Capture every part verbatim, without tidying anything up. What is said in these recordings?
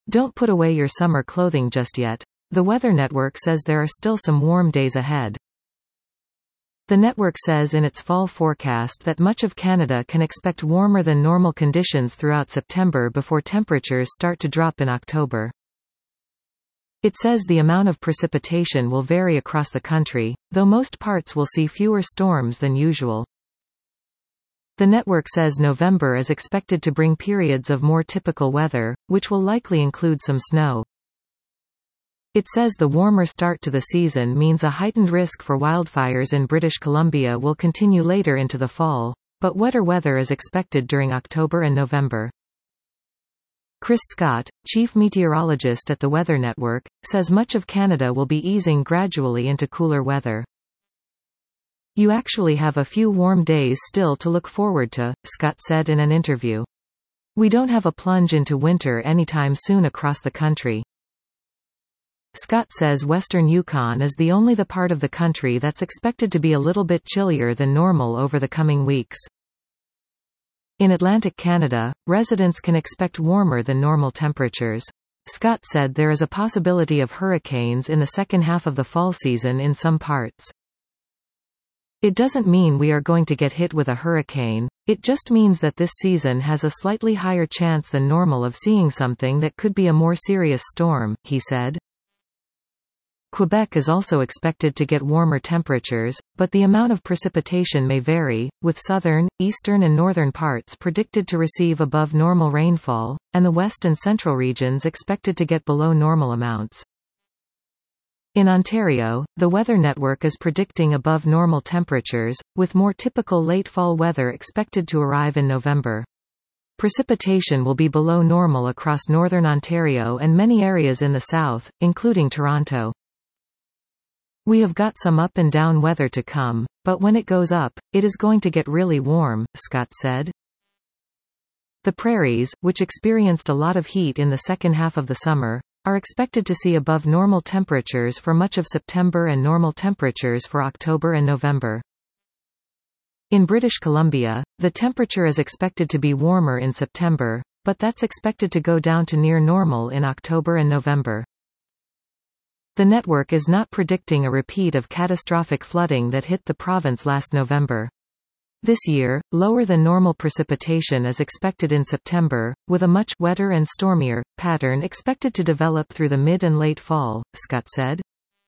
Don't put away your summer clothing just yet. The Weather Network says there are still some warm days ahead. The network says in its fall forecast that much of Canada can expect warmer than normal conditions throughout September before temperatures start to drop in October. It says the amount of precipitation will vary across the country, though most parts will see fewer storms than usual. The network says November is expected to bring periods of more typical weather, which will likely include some snow. It says the warmer start to the season means a heightened risk for wildfires in British Columbia will continue later into the fall, but wetter weather is expected during October and November. Chris Scott, chief meteorologist at the Weather Network, says much of Canada will be easing gradually into cooler weather. You actually have a few warm days still to look forward to, Scott said in an interview. We don't have a plunge into winter anytime soon across the country. Scott says western Yukon is the only the part of the country that's expected to be a little bit chillier than normal over the coming weeks. In Atlantic Canada, residents can expect warmer than normal temperatures. Scott said there is a possibility of hurricanes in the second half of the fall season in some parts. It doesn't mean we are going to get hit with a hurricane, it just means that this season has a slightly higher chance than normal of seeing something that could be a more serious storm, he said. Quebec is also expected to get warmer temperatures, but the amount of precipitation may vary, with southern, eastern and northern parts predicted to receive above normal rainfall, and the west and central regions expected to get below normal amounts. In Ontario, the Weather Network is predicting above normal temperatures, with more typical late fall weather expected to arrive in November. Precipitation will be below normal across northern Ontario and many areas in the south, including Toronto. We have got some up and down weather to come, but when it goes up, it is going to get really warm, Scott said. The prairies, which experienced a lot of heat in the second half of the summer, are expected to see above normal temperatures for much of September and normal temperatures for October and November. In British Columbia, the temperature is expected to be warmer in September, but that's expected to go down to near normal in October and November. The network is not predicting a repeat of catastrophic flooding that hit the province last November. This year, lower than normal precipitation is expected in September, with a much wetter and stormier pattern expected to develop through the mid and late fall, Scott said.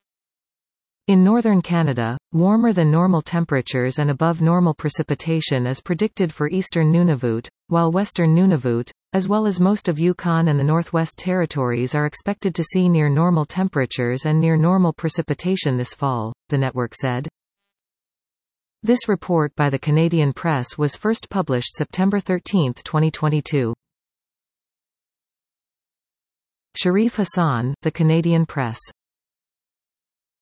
In northern Canada, warmer than normal temperatures and above normal precipitation is predicted for eastern Nunavut, while western Nunavut, as well as most of Yukon and the Northwest Territories, are expected to see near normal temperatures and near normal precipitation this fall, the network said. This report by the Canadian Press was first published September thirteenth, twenty twenty-two. Sharif Hassan, The Canadian Press.